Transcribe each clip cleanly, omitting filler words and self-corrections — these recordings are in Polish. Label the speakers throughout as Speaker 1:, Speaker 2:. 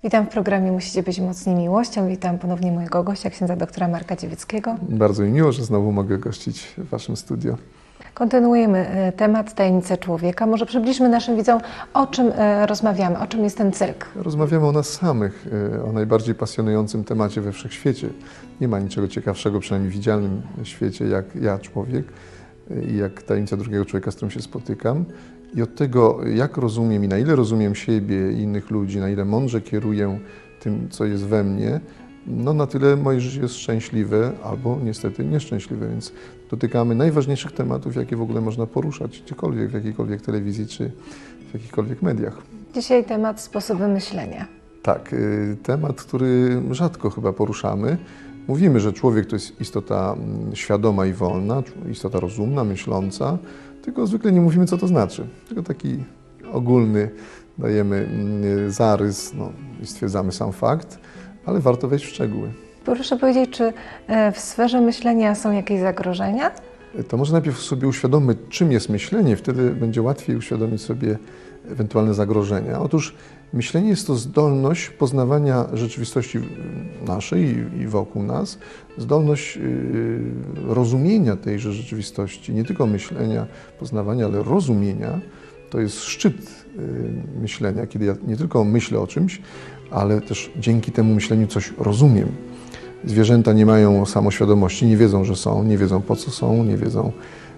Speaker 1: Witam w programie Musicie być mocni miłością. Witam ponownie mojego gościa, księdza doktora Marka Dziewieckiego.
Speaker 2: Bardzo mi miło, że znowu mogę gościć w Waszym studio.
Speaker 1: Kontynuujemy temat tajemnice człowieka. Może przybliżmy naszym widzom, o czym rozmawiamy, o czym jest ten cyrk.
Speaker 2: Rozmawiamy o nas samych, o najbardziej pasjonującym temacie we wszechświecie. Nie ma niczego ciekawszego, przynajmniej w widzialnym świecie, jak ja, człowiek, i jak tajemnica drugiego człowieka, z którym się spotykam. I od tego, jak rozumiem i na ile rozumiem siebie i innych ludzi, na ile mądrze kieruję tym, co jest we mnie, no na tyle moje życie jest szczęśliwe albo niestety nieszczęśliwe, więc dotykamy najważniejszych tematów, jakie w ogóle można poruszać gdziekolwiek, w jakiejkolwiek telewizji czy w jakichkolwiek mediach.
Speaker 1: Dzisiaj temat sposoby myślenia.
Speaker 2: Tak, temat, który rzadko chyba poruszamy. Mówimy, że człowiek to jest istota świadoma i wolna, istota rozumna, myśląca, tylko zwykle nie mówimy, co to znaczy. Tylko taki ogólny dajemy zarys i stwierdzamy sam fakt, ale warto wejść w szczegóły.
Speaker 1: Proszę powiedzieć, czy w sferze myślenia są jakieś zagrożenia?
Speaker 2: To może najpierw sobie uświadommy, czym jest myślenie, wtedy będzie łatwiej uświadomić sobie ewentualne zagrożenia. Otóż myślenie jest to zdolność poznawania rzeczywistości naszej i wokół nas, zdolność rozumienia tejże rzeczywistości, nie tylko myślenia, poznawania, ale rozumienia. To jest szczyt myślenia, kiedy ja nie tylko myślę o czymś, ale też dzięki temu myśleniu coś rozumiem. Zwierzęta nie mają samoświadomości, nie wiedzą, że są, nie wiedzą, po co są, nie wiedzą,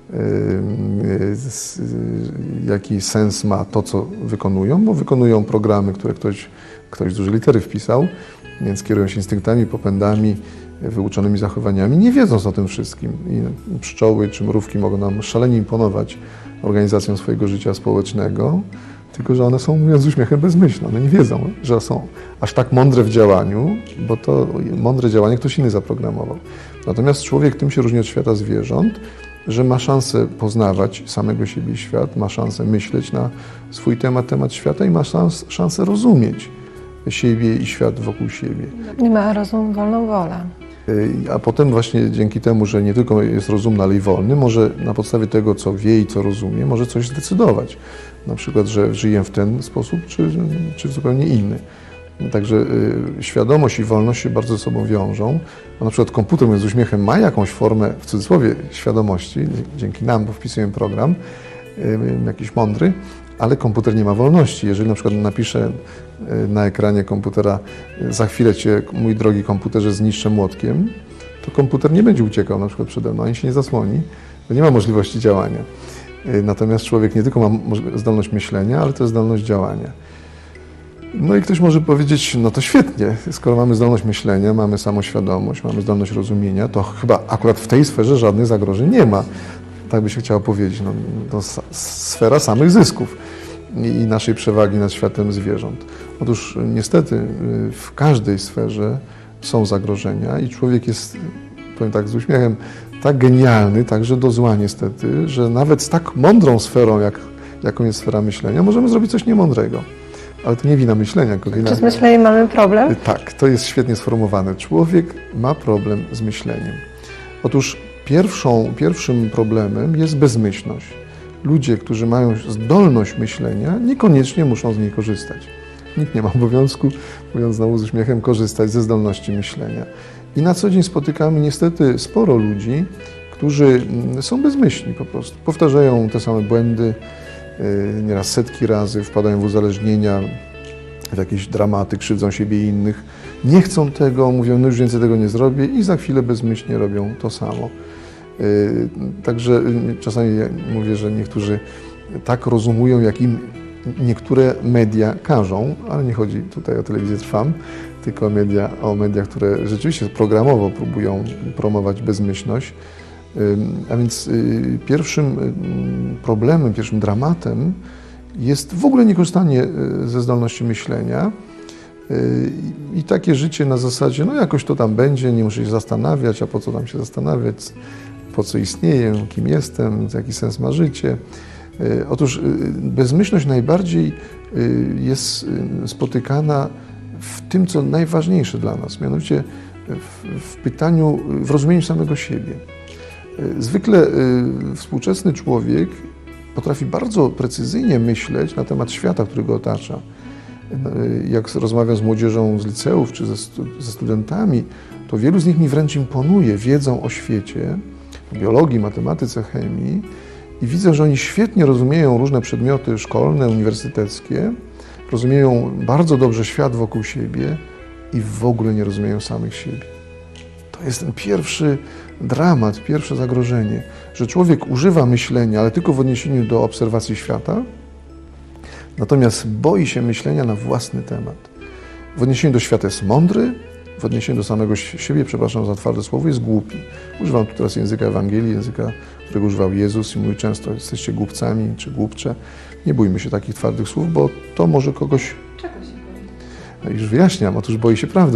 Speaker 2: jaki sens ma to, co wykonują, bo wykonują programy, które ktoś z dużej litery wpisał, więc kierują się instynktami, popędami, wyuczonymi zachowaniami, nie wiedząc o tym wszystkim. I pszczoły czy mrówki mogą nam szalenie imponować organizacją swojego życia społecznego, tylko że one są, mówiąc z uśmiechem, bezmyślne. One nie wiedzą, że są aż tak mądre w działaniu, bo to mądre działanie ktoś inny zaprogramował. Natomiast człowiek tym się różni od świata zwierząt, że ma szansę poznawać samego siebie i świat, ma szansę myśleć na swój temat świata i ma szansę rozumieć siebie i świat wokół siebie.
Speaker 1: Nie ma rozum, wolną wolę.
Speaker 2: A potem właśnie dzięki temu, że nie tylko jest rozumny, ale i wolny, może na podstawie tego, co wie i co rozumie, może coś zdecydować. Na przykład, że żyję w ten sposób, czy w zupełnie inny. Także świadomość i wolność się bardzo ze sobą wiążą. Bo na przykład komputer, mówiąc z uśmiechem, ma jakąś formę, w cudzysłowie, świadomości, dzięki nam, bo wpisujemy program jakiś mądry, ale komputer nie ma wolności. Jeżeli na przykład napiszę na ekranie komputera, za chwilę Cię, mój drogi komputerze, zniszczę młotkiem, to komputer nie będzie uciekał na przykład przede mną, ani się nie zasłoni, bo nie ma możliwości działania. Natomiast człowiek nie tylko ma zdolność myślenia, ale też zdolność działania. No i ktoś może powiedzieć, no to świetnie, skoro mamy zdolność myślenia, mamy samoświadomość, mamy zdolność rozumienia, to chyba akurat w tej sferze żadnych zagrożeń nie ma. Tak by się chciało powiedzieć, no, to sfera samych zysków i naszej przewagi nad światem zwierząt. Otóż niestety w każdej sferze są zagrożenia i człowiek jest, powiem tak z uśmiechem, tak genialny, także do zła niestety, że nawet z tak mądrą sferą, jaką jest sfera myślenia, możemy zrobić coś niemądrego. Ale to nie wina myślenia.
Speaker 1: Czy z myśleniem mamy problem?
Speaker 2: Tak, to jest świetnie sformułowane. Człowiek ma problem z myśleniem. Otóż pierwszym problemem jest bezmyślność. Ludzie, którzy mają zdolność myślenia, niekoniecznie muszą z niej korzystać. Nikt nie ma obowiązku, mówiąc znowu z uśmiechem, korzystać ze zdolności myślenia. I na co dzień spotykamy niestety sporo ludzi, którzy są bezmyślni po prostu. Powtarzają te same błędy, nieraz setki razy, wpadają w uzależnienia, w jakieś dramaty, krzywdzą siebie i innych. Nie chcą tego, mówią, no już więcej tego nie zrobię i za chwilę bezmyślnie robią to samo. Także czasami mówię, że niektórzy tak rozumują, jak im niektóre media każą, ale nie chodzi tutaj o telewizję Trwam, tylko o media, które rzeczywiście programowo próbują promować bezmyślność. A więc pierwszym problemem, pierwszym dramatem jest w ogóle niekorzystanie ze zdolności myślenia i takie życie na zasadzie, no jakoś to tam będzie, nie muszę się zastanawiać, a po co tam się zastanawiać, po co istnieję, kim jestem, jaki sens ma życie. Otóż bezmyślność najbardziej jest spotykana w tym, co najważniejsze dla nas, mianowicie w pytaniu, w rozumieniu samego siebie. Zwykle współczesny człowiek potrafi bardzo precyzyjnie myśleć na temat świata, który go otacza. Jak rozmawiam z młodzieżą z liceów czy ze studentami, to wielu z nich mi wręcz imponuje wiedzą o świecie, biologii, matematyce, chemii i widzę, że oni świetnie rozumieją różne przedmioty szkolne, uniwersyteckie, rozumieją bardzo dobrze świat wokół siebie i w ogóle nie rozumieją samych siebie. To jest ten pierwszy dramat, pierwsze zagrożenie, że człowiek używa myślenia, ale tylko w odniesieniu do obserwacji świata, natomiast boi się myślenia na własny temat. W odniesieniu do świata jest mądry, w odniesieniu do samego siebie, przepraszam za twarde słowo, jest głupi. Używam tu teraz języka Ewangelii, języka, którego używał Jezus i mówi często, jesteście głupcami czy głupcze. Nie bójmy się takich twardych słów, bo to może kogoś...
Speaker 1: Czego się boi?
Speaker 2: Już wyjaśniam, otóż boi się prawdy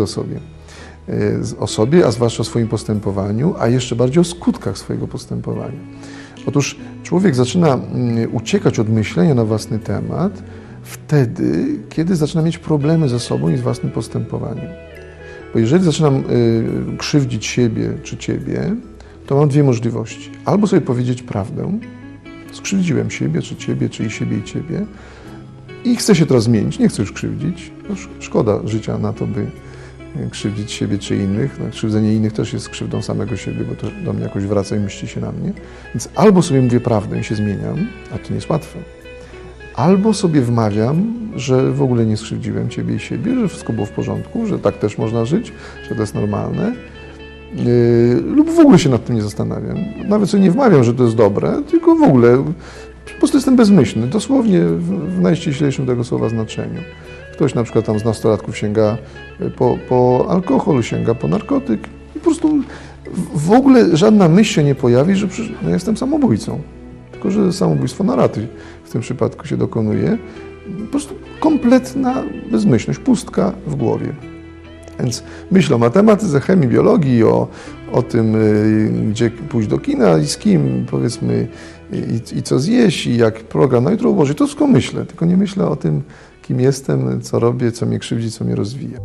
Speaker 2: o sobie, a zwłaszcza o swoim postępowaniu, a jeszcze bardziej o skutkach swojego postępowania. Otóż człowiek zaczyna uciekać od myślenia na własny temat wtedy, kiedy zaczyna mieć problemy ze sobą i z własnym postępowaniem. Bo jeżeli zaczynam krzywdzić siebie czy ciebie, to mam dwie możliwości. Albo sobie powiedzieć prawdę, skrzywdziłem siebie, czy ciebie, czy i siebie, i ciebie i chcę się teraz zmienić, nie chcę już krzywdzić, bo szkoda życia na to, by krzywdzić siebie czy innych. No, krzywdzenie innych też jest krzywdą samego siebie, bo to do mnie jakoś wraca i mści się na mnie. Więc albo sobie mówię prawdę i się zmieniam, a to nie jest łatwe. Albo sobie wmawiam, że w ogóle nie skrzywdziłem ciebie i siebie, że wszystko było w porządku, że tak też można żyć, że to jest normalne. Lub w ogóle się nad tym nie zastanawiam. Nawet sobie nie wmawiam, że to jest dobre, tylko w ogóle po prostu jestem bezmyślny, dosłownie w najściślejszym tego słowa znaczeniu. Ktoś na przykład tam z nastolatków sięga po alkohol, sięga po narkotyk i po prostu w ogóle żadna myśl się nie pojawi, że ja jestem samobójcą. Tylko że samobójstwo na raty w tym przypadku się dokonuje. Po prostu kompletna bezmyślność, pustka w głowie. Więc myślę o matematyce, chemii, biologii, o tym, gdzie pójść do kina i z kim, powiedzmy, i co zjeść, i jak program na jutro ułożyć. To wszystko myślę, tylko nie myślę o tym, kim jestem, co robię, co mnie krzywdzi, co mnie rozwija.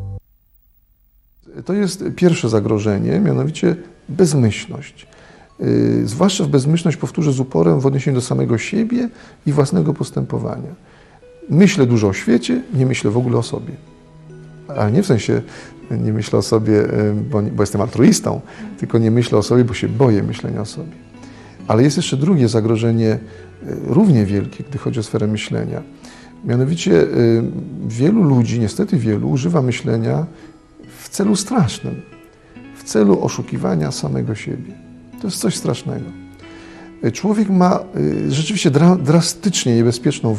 Speaker 2: To jest pierwsze zagrożenie, mianowicie bezmyślność. Zwłaszcza w bezmyślność, powtórzę z uporem, w odniesieniu do samego siebie i własnego postępowania. Myślę dużo o świecie, nie myślę w ogóle o sobie. Ale nie w sensie nie myślę o sobie, bo jestem altruistą, tylko nie myślę o sobie, bo się boję myślenia o sobie. Ale jest jeszcze drugie zagrożenie, równie wielkie, gdy chodzi o sferę myślenia. Mianowicie wielu ludzi, niestety wielu, używa myślenia w celu strasznym, w celu oszukiwania samego siebie. To jest coś strasznego. Człowiek ma rzeczywiście drastycznie niebezpieczną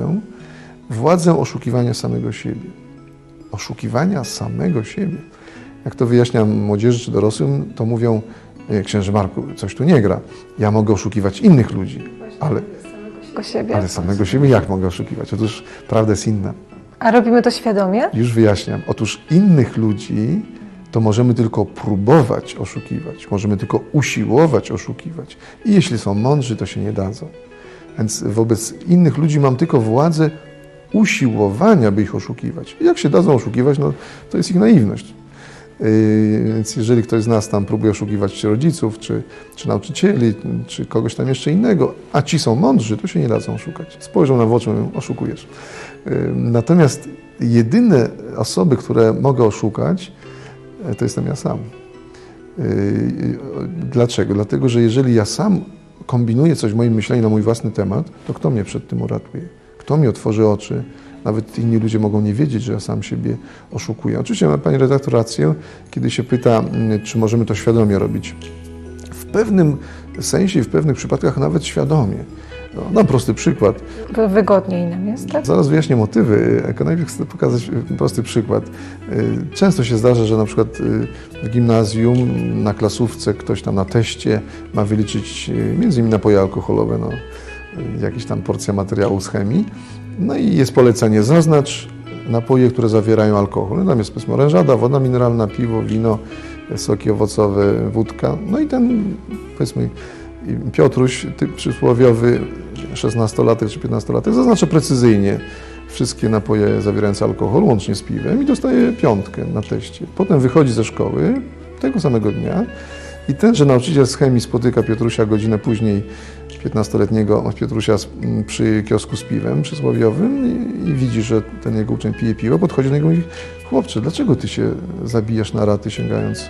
Speaker 2: władzę oszukiwania samego siebie. Oszukiwania samego siebie. Jak to wyjaśniam młodzieży czy dorosłym, to mówią, księże Marku, coś tu nie gra. Ja mogę oszukiwać innych ludzi, ale samego siebie jak mogę oszukiwać? Otóż prawda jest inna.
Speaker 1: A robimy to świadomie?
Speaker 2: Już wyjaśniam. Otóż innych ludzi to możemy tylko próbować oszukiwać, możemy tylko usiłować oszukiwać. I jeśli są mądrzy, to się nie dadzą. Więc wobec innych ludzi mam tylko władzę usiłowania, by ich oszukiwać. Jak się dadzą oszukiwać, no to jest ich naiwność. Więc jeżeli ktoś z nas tam próbuje oszukiwać rodziców, czy nauczycieli, czy kogoś tam jeszcze innego, a ci są mądrzy, to się nie dadzą oszukać. Spojrzą na w oczy, mówią, oszukujesz. Natomiast jedyne osoby, które mogę oszukać, to jestem ja sam. Dlaczego? Dlatego, że jeżeli ja sam kombinuję coś w moim myśleniu na mój własny temat, to kto mnie przed tym uratuje? Kto mi otworzy oczy? Nawet inni ludzie mogą nie wiedzieć, że ja sam siebie oszukuję. Oczywiście ma pani redaktor rację, kiedy się pyta, czy możemy to świadomie robić. W pewnym sensie i w pewnych przypadkach nawet świadomie. No, dam prosty przykład.
Speaker 1: Wygodniej nam jest, tak?
Speaker 2: Zaraz wyjaśnię motywy, tylko najpierw chcę pokazać prosty przykład. Często się zdarza, że na przykład w gimnazjum na klasówce ktoś tam na teście ma wyliczyć między innymi napoje alkoholowe, no, jakieś tam porcja materiału z chemii. No i jest polecenie, zaznacz napoje, które zawierają alkohol. Tam jest powiedzmy orężada, woda mineralna, piwo, wino, soki owocowe, wódka. No i ten, powiedzmy, Piotruś, typ przysłowiowy, 16-latek czy 15-latek, zaznacza precyzyjnie wszystkie napoje zawierające alkohol, łącznie z piwem i dostaje 5 na teście. Potem wychodzi ze szkoły tego samego dnia i tenże nauczyciel z chemii spotyka Piotrusia godzinę później, 15-letniego Piotrusia przy kiosku z piwem przysłowiowym i widzi, że ten jego uczeń pije piwo, podchodzi do niego i mówi: chłopcze, dlaczego ty się zabijasz na raty, sięgając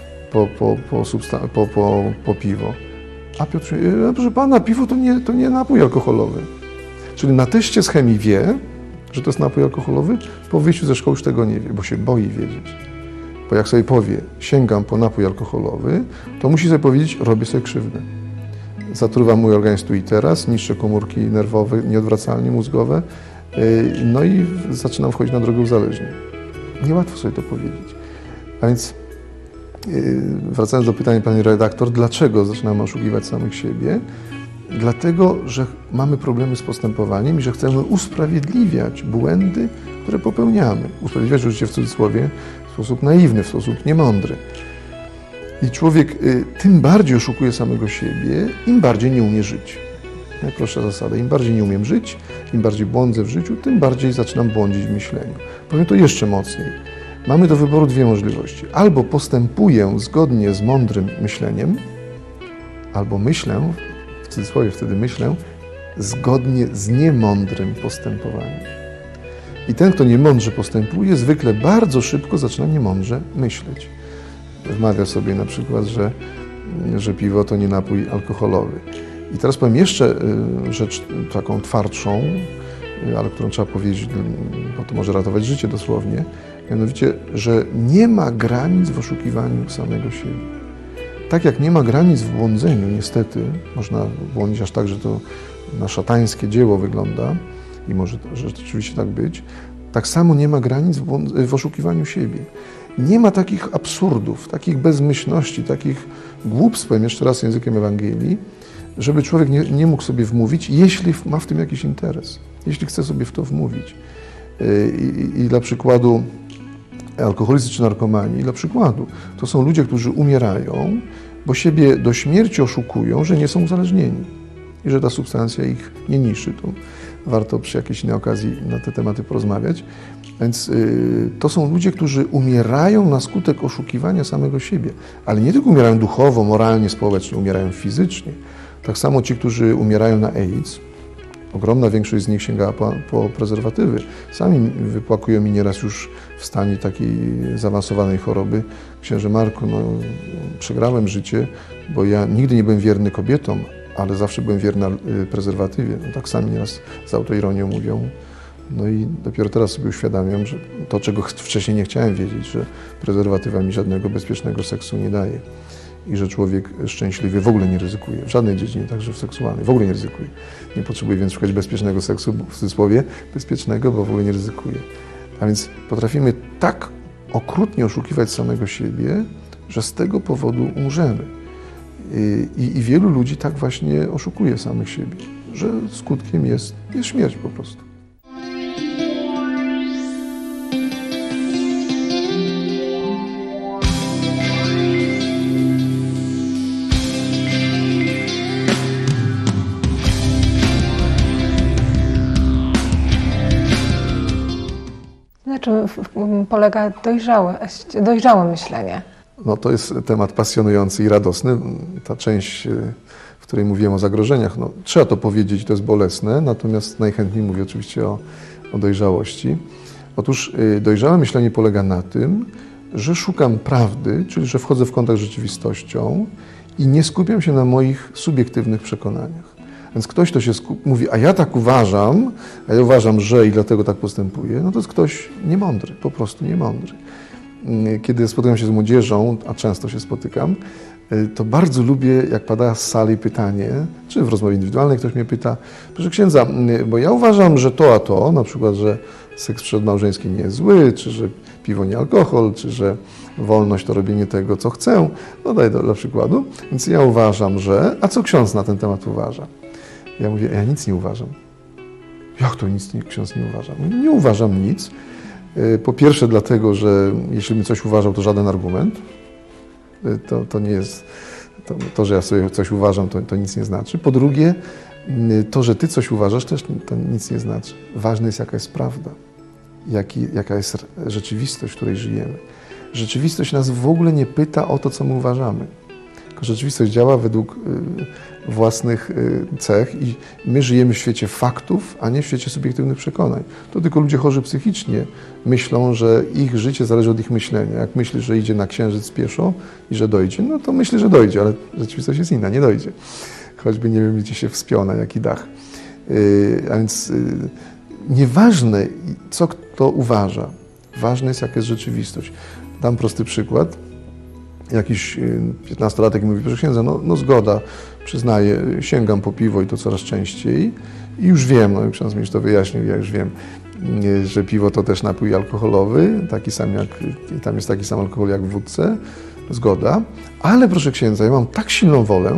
Speaker 2: po piwo? A Piotr mówi: proszę pana, piwo to nie napój alkoholowy. Czyli na teście z chemii wie, że to jest napój alkoholowy, po wyjściu ze szkoły już tego nie wie, bo się boi wiedzieć. Bo jak sobie powie: sięgam po napój alkoholowy, to musi sobie powiedzieć: robię sobie krzywdę. Zatruwa mój organizm tu i teraz, niszczę komórki nerwowe, nieodwracalnie mózgowe, no i zaczynam wchodzić na drogę uzależnień. Niełatwo sobie to powiedzieć. A więc wracając do pytania pani redaktor, dlaczego zaczynamy oszukiwać samych siebie? Dlatego, że mamy problemy z postępowaniem i że chcemy usprawiedliwiać błędy, które popełniamy. Usprawiedliwiać oczywiście w cudzysłowie w sposób naiwny, w sposób niemądry. I człowiek tym bardziej oszukuje samego siebie, im bardziej nie umie żyć. Najprostsza zasada: im bardziej nie umiem żyć, im bardziej błądzę w życiu, tym bardziej zaczynam błądzić w myśleniu. Powiem to jeszcze mocniej. Mamy do wyboru dwie możliwości. Albo postępuję zgodnie z mądrym myśleniem, albo myślę, w cudzysłowie wtedy myślę, zgodnie z niemądrym postępowaniem. I ten, kto niemądrze postępuje, zwykle bardzo szybko zaczyna niemądrze myśleć. Wmawia sobie na przykład, że piwo to nie napój alkoholowy. I teraz powiem jeszcze rzecz taką twardszą, ale którą trzeba powiedzieć, bo to może ratować życie dosłownie, mianowicie, że nie ma granic w oszukiwaniu samego siebie. Tak jak nie ma granic w błądzeniu, niestety, można błądzić aż tak, że to na szatańskie dzieło wygląda i może rzeczywiście tak być, tak samo nie ma granic w oszukiwaniu siebie. Nie ma takich absurdów, takich bezmyślności, takich głupstw, powiem jeszcze raz językiem Ewangelii, żeby człowiek nie mógł sobie wmówić, jeśli ma w tym jakiś interes, jeśli chce sobie w to wmówić. I dla przykładu alkoholicy czy narkomani, dla przykładu, to są ludzie, którzy umierają, bo siebie do śmierci oszukują, że nie są uzależnieni i że ta substancja ich nie niszczy. To warto przy jakiejś innej okazji na te tematy porozmawiać. Więc to są ludzie, którzy umierają na skutek oszukiwania samego siebie. Ale nie tylko umierają duchowo, moralnie, społecznie, umierają fizycznie. Tak samo ci, którzy umierają na AIDS, ogromna większość z nich sięgała po prezerwatywy. Sami wypłakują mi nieraz już w stanie takiej zaawansowanej choroby: księże Marku, przegrałem życie, bo ja nigdy nie byłem wierny kobietom, ale zawsze byłem wierny prezerwatywie. Tak sami nieraz z autoironią mówią. No i dopiero teraz sobie uświadamiam, że to, czego wcześniej nie chciałem wiedzieć, że prezerwatywa mi żadnego bezpiecznego seksu nie daje i że człowiek szczęśliwy w ogóle nie ryzykuje, w żadnej dziedzinie, także w seksualnej, w ogóle nie ryzykuje. Nie potrzebuje więc szukać bezpiecznego seksu, w cudzysłowie bezpiecznego, bo w ogóle nie ryzykuje. A więc potrafimy tak okrutnie oszukiwać samego siebie, że z tego powodu umrzemy. I wielu ludzi tak właśnie oszukuje samych siebie, że skutkiem jest śmierć po prostu.
Speaker 1: Na czym polega dojrzałe myślenie?
Speaker 2: No to jest temat pasjonujący i radosny. Ta część, w której mówiłem o zagrożeniach, trzeba to powiedzieć, to jest bolesne, natomiast najchętniej mówię oczywiście o dojrzałości. Otóż dojrzałe myślenie polega na tym, że szukam prawdy, czyli że wchodzę w kontakt z rzeczywistością i nie skupiam się na moich subiektywnych przekonaniach. Więc ktoś, kto się mówi: a ja tak uważam, a ja uważam, że i dlatego tak postępuję, no to jest ktoś niemądry, po prostu niemądry. Kiedy spotykam się z młodzieżą, a często się spotykam, to bardzo lubię, jak pada z sali pytanie, czy w rozmowie indywidualnej ktoś mnie pyta: proszę księdza, bo ja uważam, że to, a to, na przykład, że seks przedmałżeński nie jest zły, czy że piwo nie alkohol, czy że wolność to robienie tego, co chcę, daję dla przykładu, więc ja uważam, że, a co ksiądz na ten temat uważa? Ja mówię: ja nic nie uważam. Jak to ksiądz nie uważa? Nie uważam nic. Po pierwsze dlatego, że jeśli bym coś uważał, to żaden argument. To nie jest, to, że ja sobie coś uważam, to nic nie znaczy. Po drugie, to, że ty coś uważasz, też to nic nie znaczy. Ważne jest, jaka jest prawda, jaka jest rzeczywistość, w której żyjemy. Rzeczywistość nas w ogóle nie pyta o to, co my uważamy. Tylko rzeczywistość działa według własnych cech i my żyjemy w świecie faktów, a nie w świecie subiektywnych przekonań. To tylko ludzie chorzy psychicznie myślą, że ich życie zależy od ich myślenia. Jak myśli, że idzie na księżyc pieszo i że dojdzie, no to myśli, że dojdzie, ale rzeczywistość jest inna, nie dojdzie. Choćby nie wiem, gdzie się wspiął, na jaki dach. A więc nieważne, co kto uważa, ważne jest, jaka jest rzeczywistość. Dam prosty przykład. Jakiś 15-latek mówi, proszę księdza, no zgoda, przyznaję, sięgam po piwo i to coraz częściej i już wiem, no ksiądz mi już to wyjaśnił, ja już wiem, że piwo to też napój alkoholowy, taki sam jak, tam jest taki sam alkohol jak w wódce, zgoda, ale proszę księdza, ja mam tak silną wolę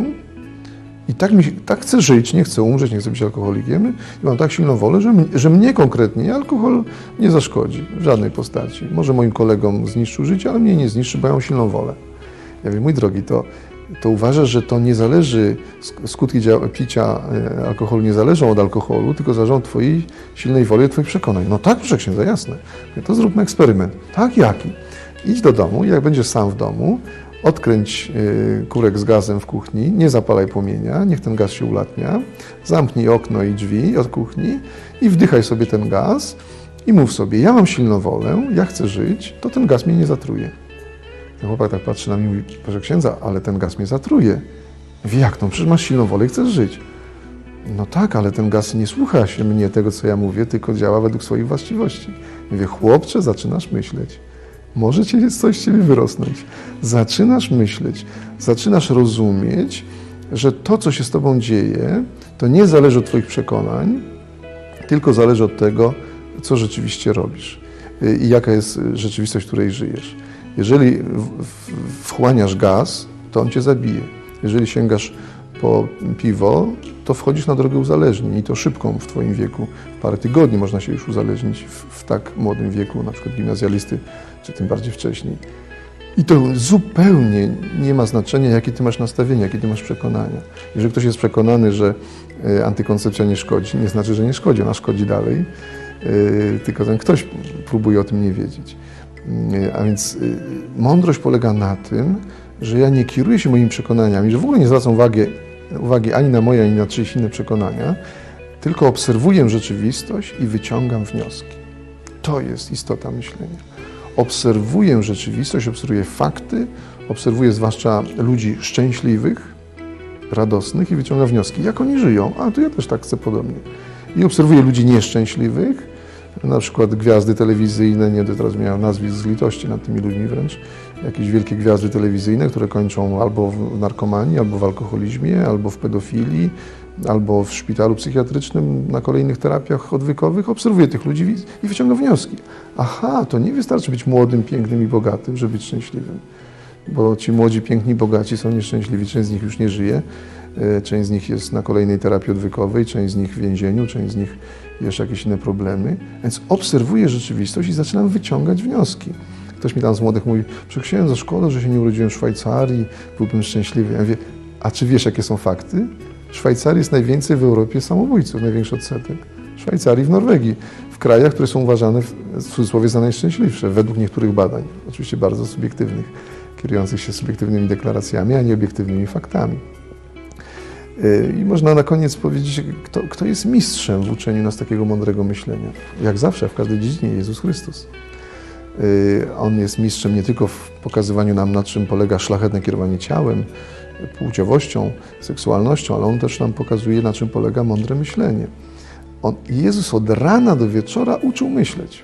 Speaker 2: i tak chcę żyć, nie chcę umrzeć, nie chcę być alkoholikiem i mam tak silną wolę, że mnie konkretnie alkohol nie zaszkodzi w żadnej postaci. Może moim kolegom zniszczył życie, ale mnie nie zniszczy, bo ja mam silną wolę. Ja mówię, mój drogi, to uważasz, że to nie zależy, skutki picia alkoholu nie zależą od alkoholu, tylko zależą od twojej silnej woli, od twoich przekonań. No tak, proszę księdza, jasne. To zróbmy eksperyment. Tak, jaki? Idź do domu i jak będziesz sam w domu, odkręć kurek z gazem w kuchni, nie zapalaj płomienia, niech ten gaz się ulatnia, zamknij okno i drzwi od kuchni i wdychaj sobie ten gaz i mów sobie, ja mam silną wolę, ja chcę żyć, to ten gaz mnie nie zatruje. Ten chłopak tak patrzy na mnie i mówi, proszę księdza, ale ten gaz mnie zatruje. Mówi, jak to? Przecież masz silną wolę i chcesz żyć. No tak, ale ten gaz nie słucha się mnie tego, co ja mówię, tylko działa według swoich właściwości. Mówię, chłopcze, zaczynasz myśleć. Może coś z ciebie wyrosnąć. Zaczynasz myśleć, zaczynasz rozumieć, że to, co się z tobą dzieje, to nie zależy od twoich przekonań, tylko zależy od tego, co rzeczywiście robisz i jaka jest rzeczywistość, w której żyjesz. Jeżeli wchłaniasz gaz, to on cię zabije. Jeżeli sięgasz po piwo, to wchodzisz na drogę uzależnień i to szybką w twoim wieku. W parę tygodni można się już uzależnić w tak młodym wieku, na przykład gimnazjalisty, czy tym bardziej wcześniej. I to zupełnie nie ma znaczenia, jakie ty masz nastawienie, jakie ty masz przekonania. Jeżeli ktoś jest przekonany, że antykoncepcja nie szkodzi, nie znaczy, że nie szkodzi, ona szkodzi dalej, tylko ten ktoś próbuje o tym nie wiedzieć. A więc mądrość polega na tym, że ja nie kieruję się moimi przekonaniami, że w ogóle nie zwracam uwagi ani na moje, ani na czyjeś inne przekonania, tylko obserwuję rzeczywistość i wyciągam wnioski. To jest istota myślenia. Obserwuję rzeczywistość, obserwuję fakty, obserwuję zwłaszcza ludzi szczęśliwych, radosnych i wyciągam wnioski, jak oni żyją, a to ja też tak chcę podobnie. I obserwuję ludzi nieszczęśliwych, na przykład gwiazdy telewizyjne, nie teraz miałem nazwisk z litości nad tymi ludźmi wręcz, jakieś wielkie gwiazdy telewizyjne, które kończą albo w narkomanii, albo w alkoholizmie, albo w pedofilii, albo w szpitalu psychiatrycznym na kolejnych terapiach odwykowych. Obserwuję tych ludzi i wyciągam wnioski. Aha, to nie wystarczy być młodym, pięknym i bogatym, żeby być szczęśliwym. Bo ci młodzi, piękni, bogaci są nieszczęśliwi, część z nich już nie żyje, część z nich jest na kolejnej terapii odwykowej, część z nich w więzieniu, część z nich jeszcze jakieś inne problemy. Więc obserwuję rzeczywistość i zaczynam wyciągać wnioski. Ktoś mi tam z młodych mówi, że księdza, szkoda, że się nie urodziłem w Szwajcarii, byłbym szczęśliwy. Ja mówię, a czy wiesz, jakie są fakty? W Szwajcarii jest najwięcej w Europie samobójców, największy odsetek. W Szwajcarii, w Norwegii, w krajach, które są uważane w cudzysłowie za najszczęśliwsze, według niektórych badań, oczywiście bardzo subiektywnych, kierujących się subiektywnymi deklaracjami, a nie obiektywnymi faktami. I można na koniec powiedzieć, kto jest mistrzem w uczeniu nas takiego mądrego myślenia. Jak zawsze, w każdej dziedzinie, Jezus Chrystus. On jest mistrzem nie tylko w pokazywaniu nam, na czym polega szlachetne kierowanie ciałem, płciowością, seksualnością, ale On też nam pokazuje, na czym polega mądre myślenie. Jezus od rana do wieczora uczył myśleć.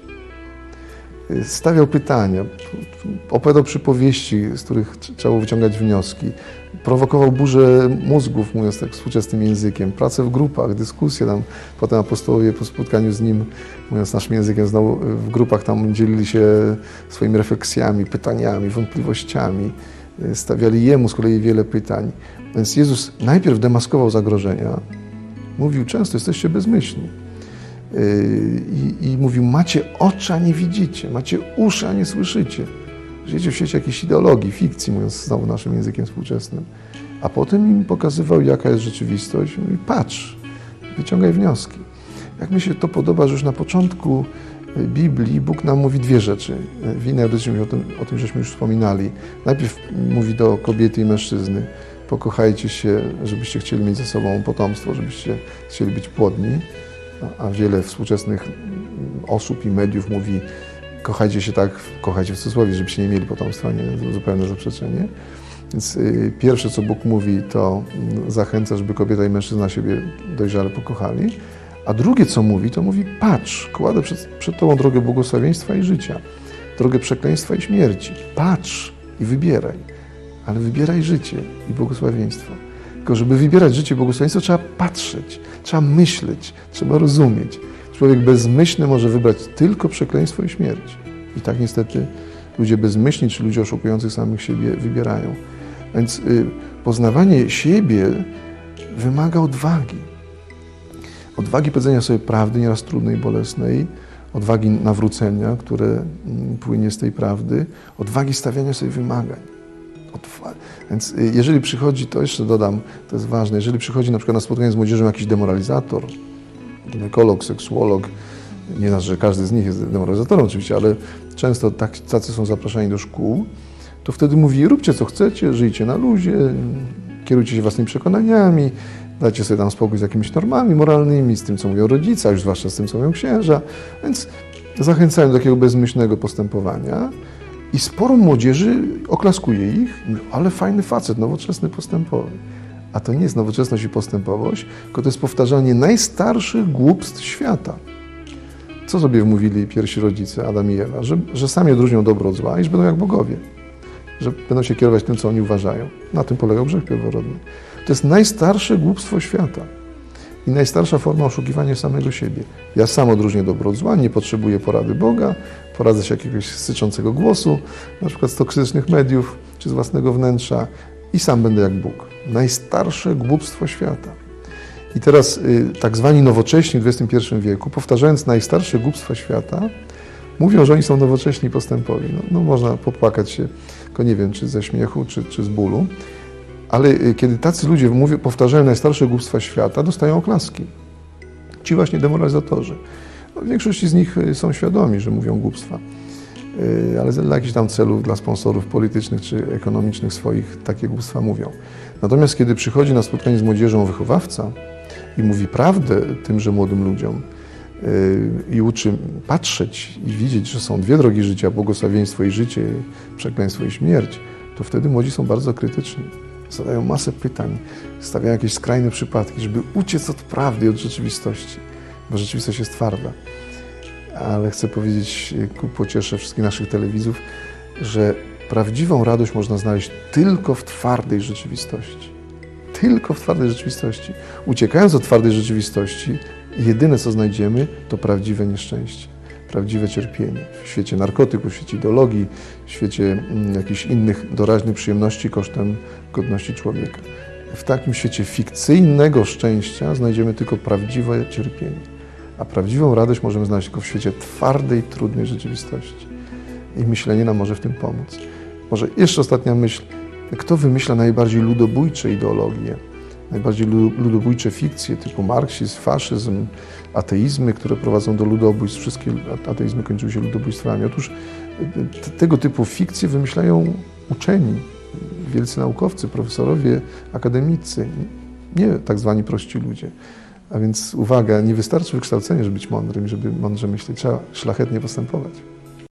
Speaker 2: Stawiał pytania, opowiadał przypowieści, z których trzeba było wyciągać wnioski, prowokował burzę mózgów, mówiąc tak współczesnym językiem, pracę w grupach, dyskusje tam, potem apostołowie po spotkaniu z Nim, mówiąc naszym językiem, znowu w grupach tam dzielili się swoimi refleksjami, pytaniami, wątpliwościami, stawiali Jemu z kolei wiele pytań. Więc Jezus najpierw demaskował zagrożenia, mówił często, jesteście bezmyślni. I mówił, macie oczy, a nie widzicie, macie uszy, a nie słyszycie. Żyjecie w świecie jakiejś ideologii, fikcji, mówiąc znowu naszym językiem współczesnym. A potem im pokazywał, jaka jest rzeczywistość. Mówi, patrz, wyciągaj wnioski. Jak mi się to podoba, że już na początku Biblii Bóg nam mówi dwie rzeczy. W innej audycji o tym żeśmy już wspominali. Najpierw mówi do kobiety i mężczyzny. pokochajcie się, żebyście chcieli mieć ze sobą potomstwo, żebyście chcieli być płodni, a wiele współczesnych osób i mediów mówi, kochajcie się tak, kochajcie w cudzysłowie, żebyście nie mieli potomstwa, nie, to zupełne zaprzeczenie. Więc pierwsze, co Bóg mówi, to zachęca, żeby kobieta i mężczyzna siebie dojrzale pokochali, a drugie, co mówi, to mówi, patrz, kładę przed tobą drogę błogosławieństwa i życia, drogę przekleństwa i śmierci. Patrz i wybieraj, ale wybieraj życie i błogosławieństwo. Tylko żeby wybierać życie i błogosławieństwo, trzeba patrzeć, trzeba myśleć, trzeba rozumieć. Człowiek bezmyślny może wybrać tylko przekleństwo i śmierć. I tak niestety ludzie bezmyślni, czy ludzie oszukujący samych siebie wybierają. Więc poznawanie siebie wymaga odwagi. Odwagi powiedzenia sobie prawdy, nieraz trudnej i bolesnej, odwagi nawrócenia, które płynie z tej prawdy, odwagi stawiania sobie wymagań. Więc jeżeli przychodzi, to jeszcze dodam, to jest ważne, jeżeli przychodzi na przykład na spotkanie z młodzieżą jakiś demoralizator, ginekolog, seksuolog, nie znaczy, że każdy z nich jest demoralizatorem oczywiście, ale często tacy są zapraszani do szkół, to wtedy mówi, róbcie co chcecie, żyjcie na luzie, kierujcie się własnymi przekonaniami, dajcie sobie tam spokój z jakimiś normami moralnymi, z tym, co mówią rodzice, a już zwłaszcza z tym, co mówią księża. Więc zachęcają do takiego bezmyślnego postępowania i sporo młodzieży oklaskuje ich, ale fajny facet, nowoczesny, postępowy. A to nie jest nowoczesność i postępowość, tylko to jest powtarzanie najstarszych głupstw świata. Co sobie mówili pierwsi rodzice, Adam i Ewa? Że sami odróżnią dobro od zła i że będą jak bogowie. Że będą się kierować tym, co oni uważają. Na tym polegał grzech pierworodny. To jest najstarsze głupstwo świata i najstarsza forma oszukiwania samego siebie. Ja sam odróżnię dobro od zła, nie potrzebuję porady Boga, poradzę się jakiegoś syczącego głosu, na przykład z toksycznych mediów czy z własnego wnętrza i sam będę jak Bóg. Najstarsze głupstwo świata. I teraz tak zwani nowocześni w XXI wieku, powtarzając najstarsze głupstwa świata, mówią, że oni są nowocześni i postępowi. No można popłakać się, tylko nie wiem, czy ze śmiechu, czy z bólu. Ale kiedy tacy ludzie powtarzają najstarsze głupstwa świata, dostają oklaski. Ci właśnie demoralizatorzy. No, większość z nich są świadomi, że mówią głupstwa. Ale dla jakichś tam celów, dla sponsorów politycznych czy ekonomicznych swoich takie głupstwa mówią. Natomiast kiedy przychodzi na spotkanie z młodzieżą wychowawca i mówi prawdę tymże młodym ludziom i uczy patrzeć i widzieć, że są dwie drogi życia, błogosławieństwo i życie, przekleństwo i śmierć, to wtedy młodzi są bardzo krytyczni. Zadają masę pytań, stawiają jakieś skrajne przypadki, żeby uciec od prawdy i od rzeczywistości, bo rzeczywistość jest twarda. Ale chcę powiedzieć ku pociesze wszystkich naszych telewidzów, że prawdziwą radość można znaleźć tylko w twardej rzeczywistości. Tylko w twardej rzeczywistości. Uciekając od twardej rzeczywistości, jedyne co znajdziemy, to prawdziwe nieszczęście, prawdziwe cierpienie. W świecie narkotyków, w świecie ideologii, w świecie jakichś innych doraźnych przyjemności kosztem godności człowieka. W takim świecie fikcyjnego szczęścia znajdziemy tylko prawdziwe cierpienie. A prawdziwą radość możemy znaleźć tylko w świecie twardej, trudnej rzeczywistości. I myślenie nam może w tym pomóc. Może jeszcze ostatnia myśl. Kto wymyśla najbardziej ludobójcze ideologie, najbardziej ludobójcze fikcje typu marksizm, faszyzm, ateizmy, które prowadzą do ludobójstw? Wszystkie ateizmy kończyły się ludobójstwami. Otóż tego typu fikcje wymyślają uczeni, wielcy naukowcy, profesorowie, akademicy, nie tak zwani prości ludzie. A więc uwaga, nie wystarczy wykształcenie, żeby być mądrym, żeby mądrze myśleć, trzeba szlachetnie postępować.